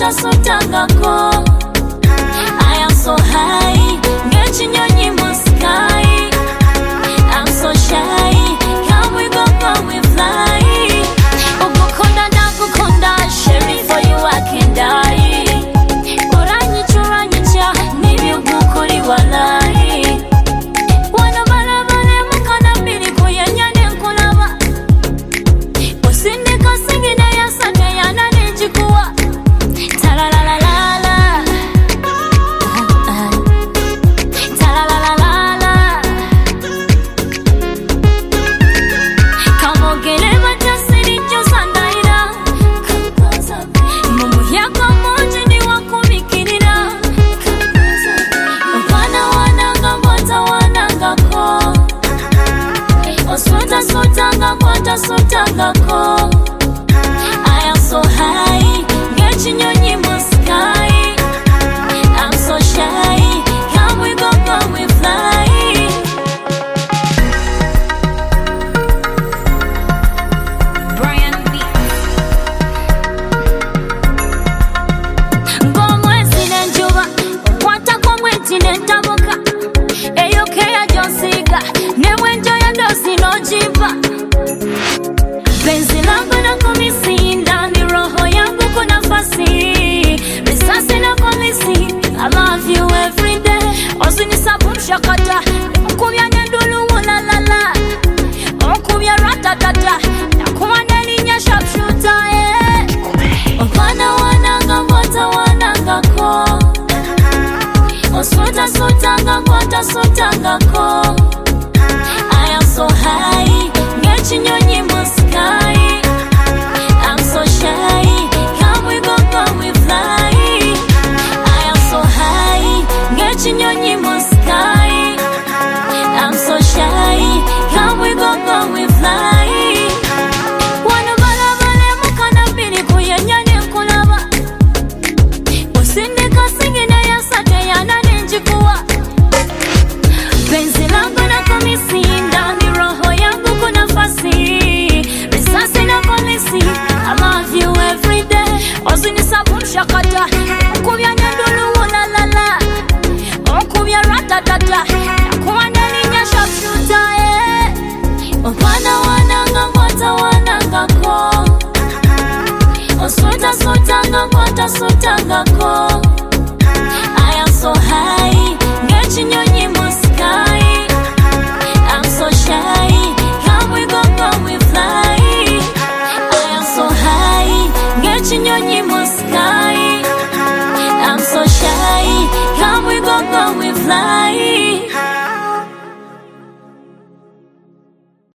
sutangako. I am so high, ngechinyonyi mu sky. I'm so shy, can we go we fly? Ukukonda na kukonda, sherry for you I can die. Uranyicha, nibi ukukuri walai. Wana balabale mukana bili kuyanyane nkulaba. Usindika singine ya sate ya nani jikuwa. Talalalalala, talalalalala. Kamogele matasiri josandaira. Mumu yako moji ni wakumikirira. Wana wananga ngota wanangako. Osuta sutanga ngota sutangako. I am so high, ngechinyonyi mu sky. I'm so shy, can we go we fly? Brian B. Ngomwezi nenjuba, kwata kwa mwezi nentabuka. Eyokea jonsiga, newenjo ya dosi nojiba. Penzi langu na kumisinda, ni roho yangu kuna fasi. Risasi na polisi, I love you every day. Osini sabu mshakata, mkubya nyendulu ulalala. Mkubya ratatata, nakuwa nelinya sharpshooter, Wana wananga ngota wanangako. Osuta sutanga ngota sutangako. I am so high, ngechinyonyi mu sky. I'm so shy, can we go we fly? I am so high, ngechinyonyi mu sky. I'm so shy, can we go we fly? Wana balabale mukana bili kuyanyane nkulaba. Usindika singine ya sate ya nani njikuwa. Penzi langu na kumisinda, ni roho yangu kuna fasi. Risasi na polisi, I love you every day. Osini sabu mshakata,